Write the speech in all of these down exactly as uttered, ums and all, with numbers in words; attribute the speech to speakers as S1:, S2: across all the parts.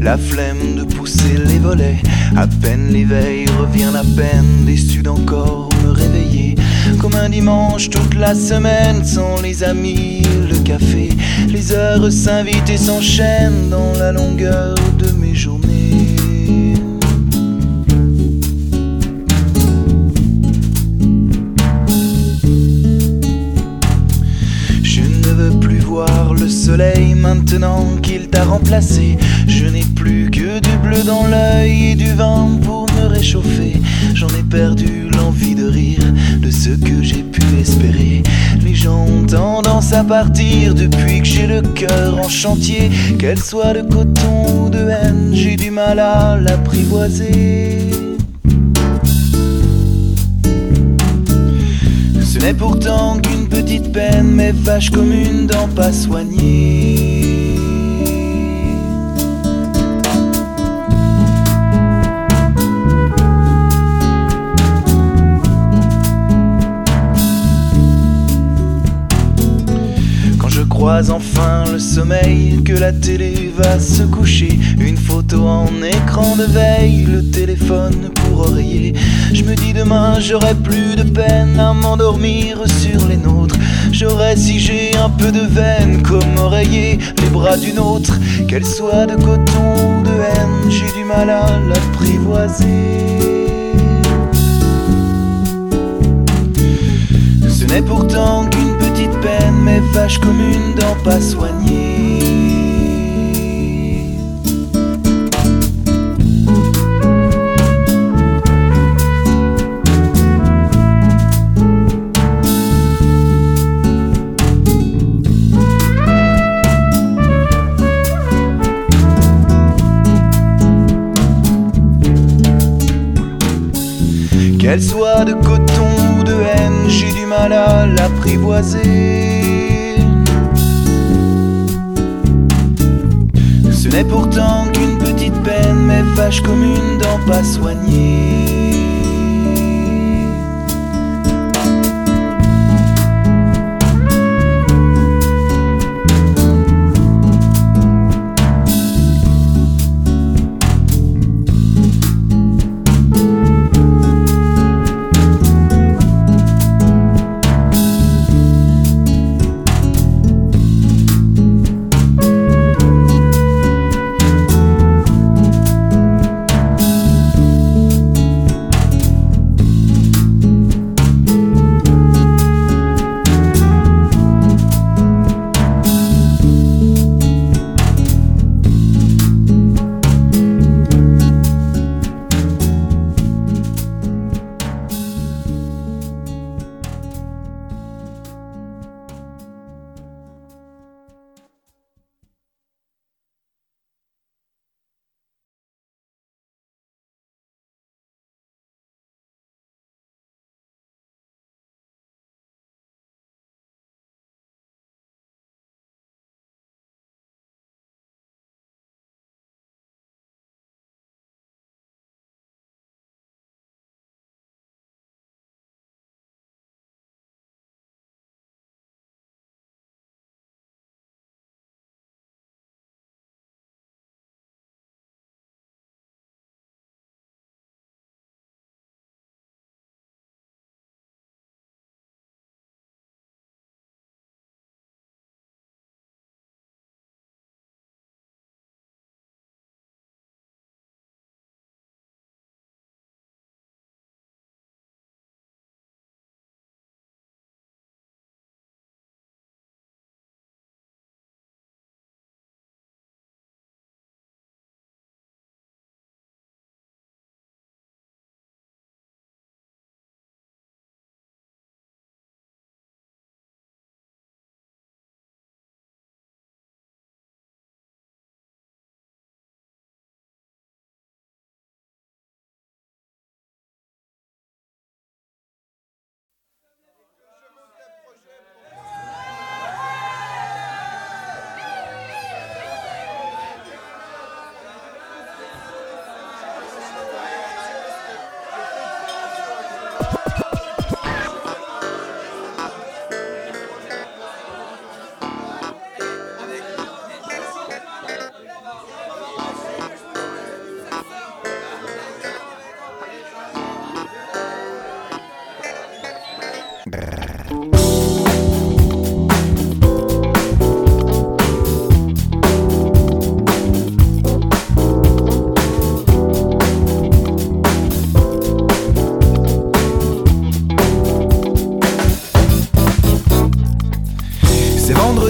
S1: la flemme de pousser les volets. À peine l'éveil revient la peine, déçu d'encore me réveiller. Comme un dimanche toute la semaine, sans les amis et le café. Les heures s'invitent et s'enchaînent dans la longueur de mes journées. Je ne veux plus voir le soleil maintenant qu'il t'a remplacé. Je n'ai plus que du bleu dans l'œil et du vin pour me réchauffer. J'en ai perdu l'envie de rire, de ce que j'ai pu espérer. Les gens ont tendance à partir depuis que j'ai le cœur en chantier. Qu'elle soit de coton ou de haine, j'ai du mal à l'apprivoiser. Ce n'est pourtant qu'une petite peine, mais vache comme une dent pas soignée. Croise enfin le sommeil, que la télé va se coucher. Une photo en écran de veille, le téléphone pour oreiller. Je me dis demain j'aurai plus de peine à m'endormir sur les nôtres. J'aurai, si j'ai un peu de veine, comme oreiller les bras d'une autre. Qu'elle soit de coton ou de haine, j'ai du mal à l'apprivoiser. Ce n'est pourtant qu'une petite peine, mais vache comme une dent pas soignée. Qu'elle soit de coton ou de haine, j'ai du mal à l'apprivoiser. Ce n'est pourtant qu'une petite peine, mais vache comme une dent pas soignée.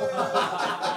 S2: Hein.